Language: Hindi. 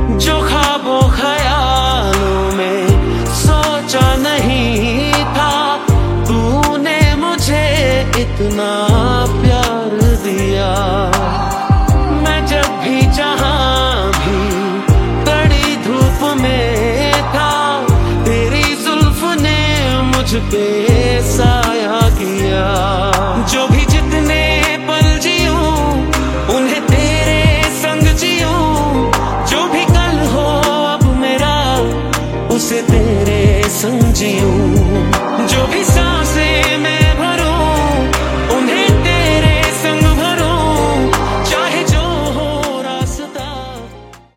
जो ख्वाबों ख्यालों में सोचा नहीं था, तूने मुझे इतना प्यार दिया। मैं जब भी जहां भी कड़ी धूप में था, तेरी जुल्फ ने मुझ पे साया किया। जो भी जितने पल जियूं उन्हें तेरे संग जियूं, जो भी कल हो अब मेरा उसे तेरे संग जियूं। जो भी सांसें मैं